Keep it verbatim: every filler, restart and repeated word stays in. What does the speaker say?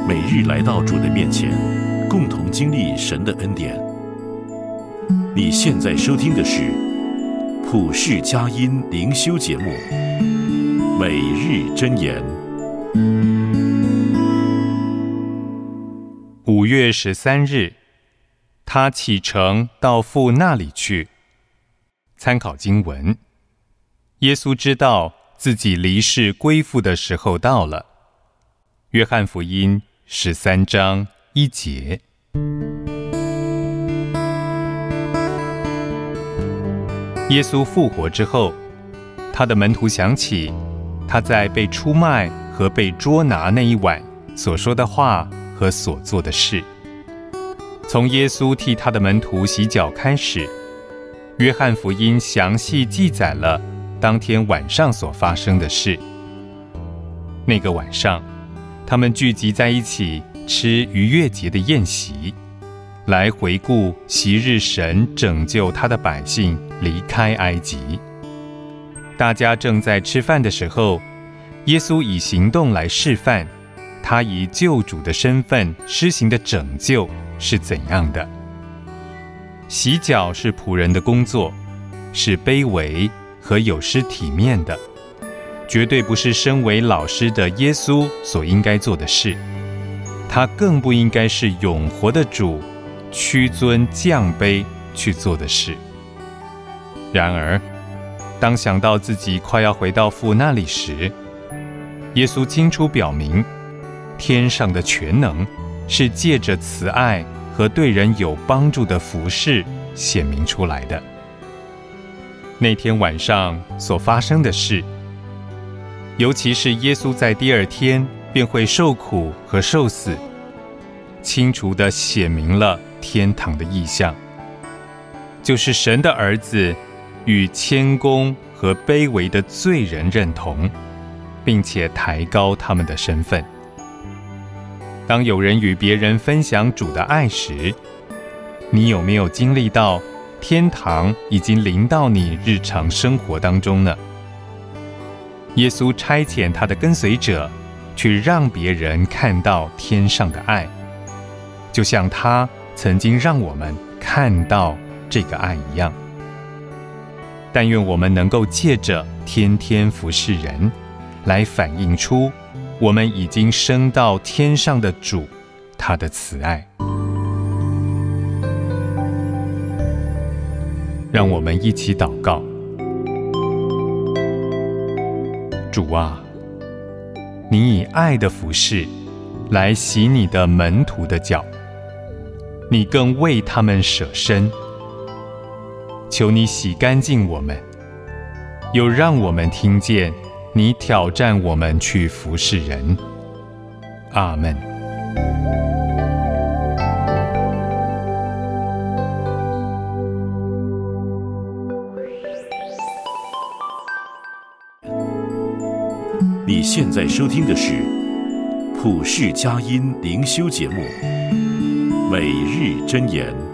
每日来到主的面前，共同经历神的恩典。你现在收听的是普世佳音灵修节目《每日箴言》。 五月十三日，他启程到父那里去。参考经文：耶稣知道自己离世归父的时候到了。约翰福音十三章一节。耶稣复活之后，他的门徒想起他在被出卖和被捉拿那一晚所说的话和所做的事。从耶稣替他的门徒洗脚开始，约翰福音详细记载了当天晚上所发生的事。那个晚上，他们聚集在一起吃逾越节的宴席，来回顾昔日神拯救他的百姓离开埃及。大家正在吃饭的时候，耶稣以行动来示范他以救主的身份施行的拯救是怎样的。洗脚是仆人的工作，是卑微和有失体面的，绝对不是身为老师的耶稣所应该做的事。他更不应该是永活的主屈尊降卑去做的事。然而，当想到自己快要回到父那里时，耶稣清楚表明，天上的全能是借着慈爱和对人有帮助的服事显明出来的。那天晚上所发生的事，尤其是耶稣在第二天便会受苦和受死，清楚地显明了天堂的意象，就是神的儿子与谦恭和卑微的罪人认同，并且抬高他们的身份。当有人与别人分享主的爱时，你有没有经历到天堂已经临到你日常生活当中呢？耶稣差遣他的跟随者去让别人看到天上的爱，就像他曾经让我们看到这个爱一样。但愿我们能够借着天天服侍人，来反映出我们已经升到天上的主他的慈爱。让我们一起祷告。主啊，你以爱的服事来洗你的门徒的脚，你更为他们舍身。求你洗干净我们，又让我们听见你挑战我们去服侍人。阿们。 你现在收听的是普世佳音灵修节目《每日箴言》。